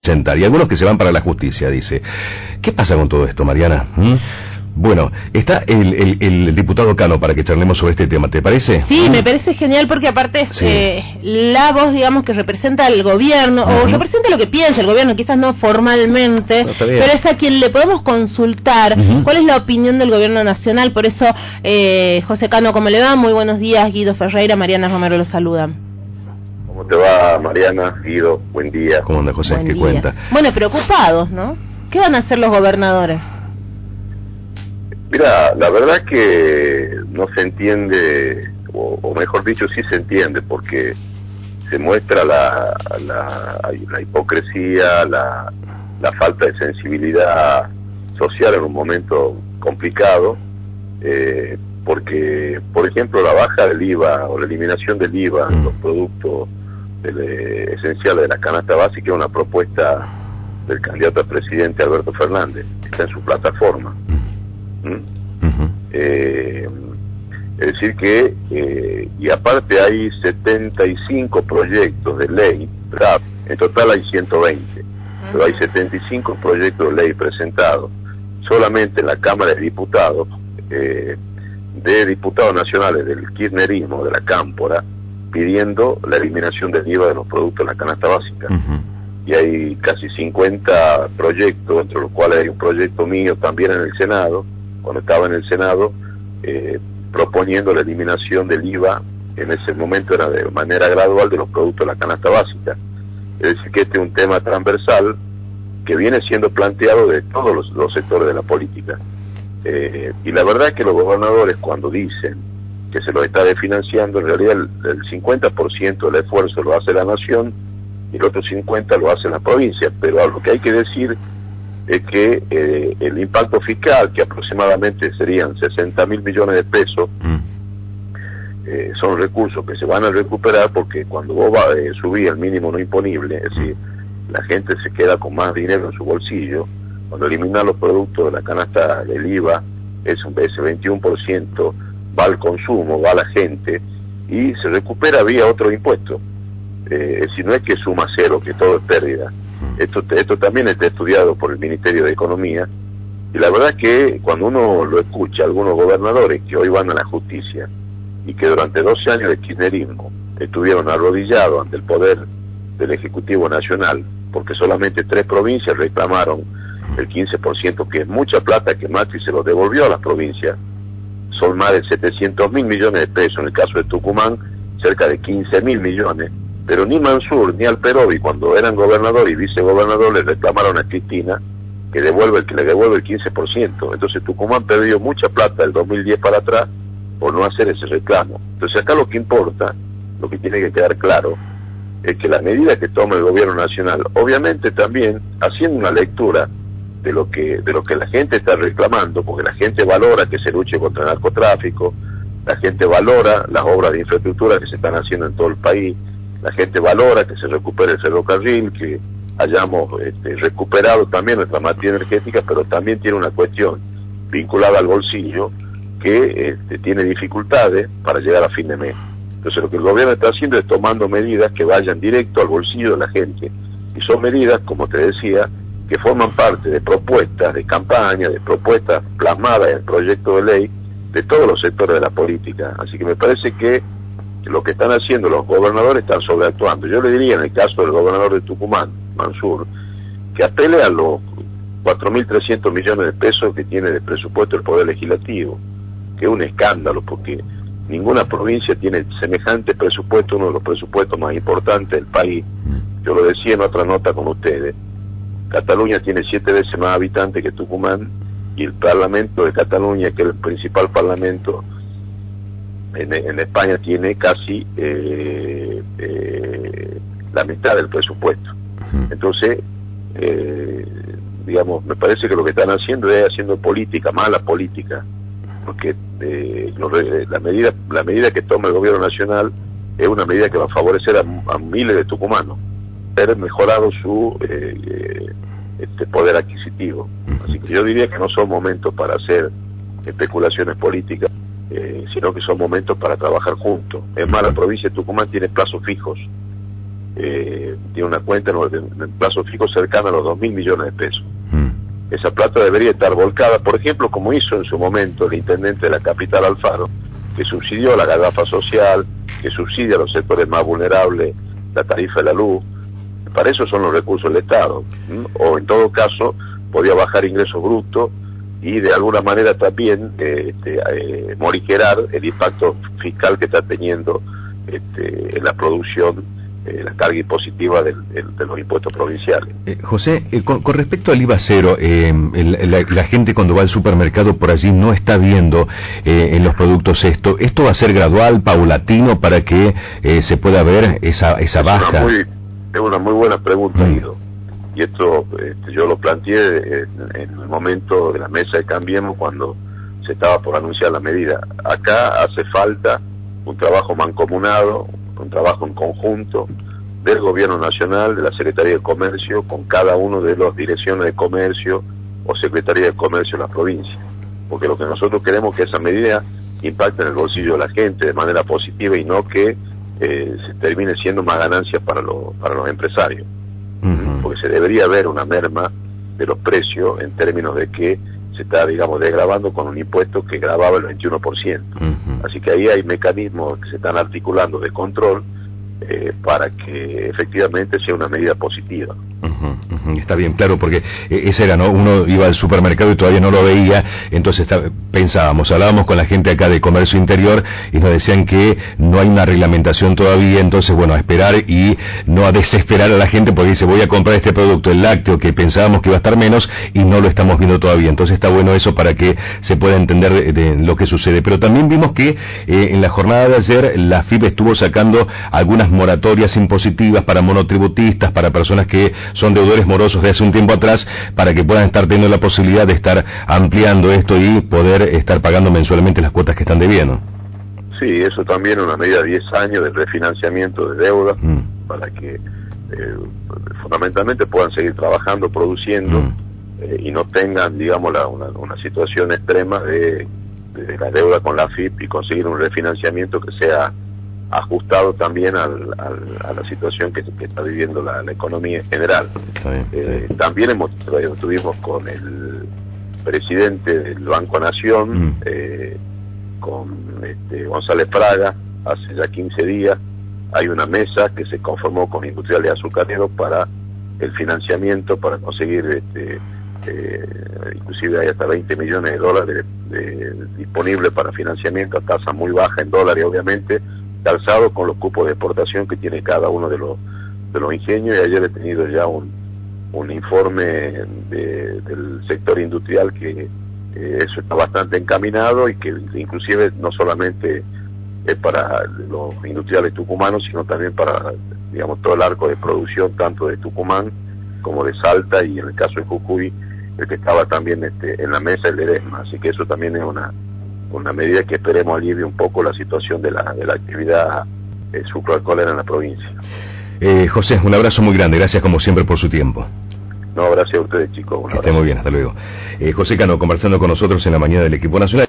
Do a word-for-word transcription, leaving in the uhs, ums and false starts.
y algunos que se van para la justicia, dice. ¿Qué pasa con todo esto, Mariana? ¿Mm? Bueno, está el, el, el diputado Cano para que charlemos sobre este tema, ¿te parece? Sí, ¿Mm? Me parece genial porque aparte es sí. eh, la voz, digamos, que representa al gobierno, uh-huh. o representa lo que piensa el gobierno, quizás no formalmente, no, pero es a quien le podemos consultar uh-huh. cuál es la opinión del gobierno nacional. Por eso, eh, José Cano, ¿cómo le va? Muy buenos días, Guido Ferreira, Mariana Romero lo saluda. ¿Cómo te va, Mariana? Guido, buen día. ¿Cómo anda, José? Buen ¿Qué día. cuenta? Bueno, preocupados, ¿no? ¿Qué van a hacer los gobernadores? Mira, la verdad que no se entiende, o, o mejor dicho, sí se entiende, porque se muestra la, la, la hipocresía, la, la falta de sensibilidad social en un momento complicado, eh, porque, por ejemplo, la baja del I V A o la eliminación del I V A en los productos del, eh, esenciales de la canasta básica es una propuesta del candidato a presidente Alberto Fernández, que está en su plataforma. ¿Mm? Uh-huh. eh, es decir que eh, y aparte hay setenta y cinco proyectos de ley, ¿verdad? En total hay ciento veinte, uh-huh. pero hay setenta y cinco proyectos de ley presentados solamente en la Cámara de Diputados, eh, de diputados nacionales del kirchnerismo, de la Cámpora, pidiendo la eliminación del I V A de los productos de la canasta básica. Uh-huh. Y hay casi cincuenta proyectos, entre los cuales hay un proyecto mío también en el Senado, cuando estaba en el Senado, eh, proponiendo la eliminación del I V A, en ese momento era de manera gradual, de los productos de la canasta básica. Es decir, que este es un tema transversal que viene siendo planteado de todos los, los sectores de la política. Eh, y la verdad es que los gobernadores, cuando dicen que se lo está desfinanciando, en realidad el, el cincuenta por ciento del esfuerzo lo hace la nación y el otro cincuenta por ciento lo hace la provincia, pero lo que hay que decir es que eh, el impacto fiscal, que aproximadamente serían sesenta mil millones de pesos, mm. eh, son recursos que se van a recuperar, porque cuando vos va, eh, subís el mínimo no imponible, es decir, la gente se queda con más dinero en su bolsillo. Cuando eliminan los productos de la canasta del I V A, es un, ese veintiuno por ciento va al consumo, va a la gente, y se recupera vía otro impuesto. Eh, es decir, no es que suma cero, que todo es pérdida. Esto, esto también está estudiado por el Ministerio de Economía, y la verdad que cuando uno lo escucha, algunos gobernadores que hoy van a la justicia y que durante doce años de kirchnerismo estuvieron arrodillados ante el poder del Ejecutivo Nacional, porque solamente tres provincias reclamaron el quince por ciento, que es mucha plata que Macri se lo devolvió a las provincias, son más de setecientos mil millones de pesos, en el caso de Tucumán cerca de quince mil millones, pero ni Mansur ni Alperovi, cuando eran gobernador y vicegobernador, le reclamaron a Cristina que devuelve, que le devuelve el quince por ciento. Entonces Tucumán perdió mucha plata del dos mil diez para atrás por no hacer ese reclamo. Entonces acá lo que importa, lo que tiene que quedar claro, es que la medida que toma el gobierno nacional, obviamente también haciendo una lectura de lo que de lo que la gente está reclamando, porque la gente valora que se luche contra el narcotráfico, la gente valora las obras de infraestructura que se están haciendo en todo el país, la gente valora que se recupere el ferrocarril, que hayamos este, recuperado también nuestra matriz energética, pero también tiene una cuestión vinculada al bolsillo que este, tiene dificultades para llegar a fin de mes. Entonces lo que el gobierno está haciendo es tomando medidas que vayan directo al bolsillo de la gente, y son medidas, como te decía, que forman parte de propuestas de campaña, de propuestas plasmadas en el proyecto de ley de todos los sectores de la política. Así que me parece que lo que están haciendo los gobernadores están sobreactuando. Yo le diría, en el caso del gobernador de Tucumán, Mansur, que apele a los cuatro mil trescientos millones de pesos que tiene de presupuesto el Poder Legislativo, que es un escándalo, porque ninguna provincia tiene semejante presupuesto, uno de los presupuestos más importantes del país. Yo lo decía en otra nota con ustedes, Cataluña tiene siete veces más habitantes que Tucumán, y el Parlamento de Cataluña, que es el principal parlamento en, en España, tiene casi eh, eh, la mitad del presupuesto. Entonces, eh, digamos, me parece que lo que están haciendo es haciendo política, mala política, porque eh, lo, la medida la medida que toma el gobierno nacional es una medida que va a favorecer a, a miles de tucumanos, haber mejorado su eh, este poder adquisitivo. Así que yo diría que no son momentos para hacer especulaciones políticas, eh, sino que son momentos para trabajar juntos. Es más, la provincia de Tucumán tiene plazos fijos. eh, tiene una cuenta en el plazo fijo cercana a los dos mil millones de pesos. Mm. Esa plata debería estar volcada, por ejemplo, como hizo en su momento el intendente de la capital, Alfaro, que subsidió la garrafa social, que subsidia a los sectores más vulnerables la tarifa de la luz. Para eso son los recursos del Estado. ¿Mm? O en todo caso, podía bajar ingresos brutos y de alguna manera también eh, este, eh, morigerar el impacto fiscal que está teniendo este, en la producción, eh, la carga impositiva del, del, de los impuestos provinciales. Eh, José, eh, con, con respecto al I V A cero, eh, el, la, la gente cuando va al supermercado por allí no está viendo eh, en los productos esto. ¿Esto va a ser gradual, paulatino, para que eh, se pueda ver esa, esa baja? Es una muy, es una muy buena pregunta, mm. Guido. Y esto este, yo lo planteé en, en el momento de la mesa de Cambiemos cuando se estaba por anunciar la medida. Acá hace falta un trabajo mancomunado, un trabajo en conjunto del Gobierno Nacional, de la Secretaría de Comercio, con cada uno de las direcciones de comercio o Secretaría de Comercio de la provincia. Porque lo que nosotros queremos es que esa medida impacte en el bolsillo de la gente de manera positiva y no que eh, se termine siendo más ganancias para, lo, para los empresarios. Uh-huh. Porque se debería ver una merma de los precios en términos de que se está, digamos, desgravando con un impuesto que gravaba el veintiuno por ciento. Uh-huh. Así que ahí hay mecanismos que se están articulando de control eh, para que efectivamente sea una medida positiva. Uh-huh, uh-huh. Está bien, claro, porque eh, ese era, ¿no? Uno iba al supermercado y todavía no lo veía, entonces está, pensábamos, hablábamos con la gente acá de Comercio Interior y nos decían que no hay una reglamentación todavía, entonces bueno, a esperar y no a desesperar a la gente porque dice voy a comprar este producto, el lácteo, que pensábamos que iba a estar menos y no lo estamos viendo todavía, entonces está bueno eso para que se pueda entender de, de lo que sucede. Pero también vimos que eh, en la jornada de ayer la F I P estuvo sacando algunas moratorias impositivas para monotributistas, para personas que son deudores morosos de hace un tiempo atrás, para que puedan estar teniendo la posibilidad de estar ampliando esto y poder estar pagando mensualmente las cuotas que están debiendo. Sí, eso también es una medida de diez años de refinanciamiento de deuda, mm. para que eh, fundamentalmente puedan seguir trabajando, produciendo, mm. eh, y no tengan, digamos, la, una, una situación extrema de, de la deuda con la F I P y conseguir un refinanciamiento que sea ajustado también al, al, a la situación que, que está viviendo la, la economía en general. Sí, eh, sí. También hemos, estuvimos con el presidente del Banco Nación, mm. eh, con este, González Fraga, hace ya quince días. Hay una mesa que se conformó con industriales azucareros para el financiamiento, para conseguir, este, eh, inclusive hay hasta veinte millones de dólares de, de, disponibles para financiamiento a tasa muy baja en dólares, obviamente, calzado con los cupos de exportación que tiene cada uno de los de los ingenios. Y ayer he tenido ya un, un informe de, del sector industrial que eh, eso está bastante encaminado y que inclusive no solamente es para los industriales tucumanos, sino también para, digamos, todo el arco de producción, tanto de Tucumán como de Salta, y en el caso de Jujuy, el que estaba también este, en la mesa, el de Ledesma. Así que eso también es una una medida que esperemos alivie un poco la situación de la, de la actividad eh, sucroalcoholera en la provincia. Eh, José, un abrazo muy grande, gracias como siempre por su tiempo. No, gracias a ustedes, chicos. Que esté muy bien, hasta luego. Eh, José Cano conversando con nosotros en la mañana del equipo nacional.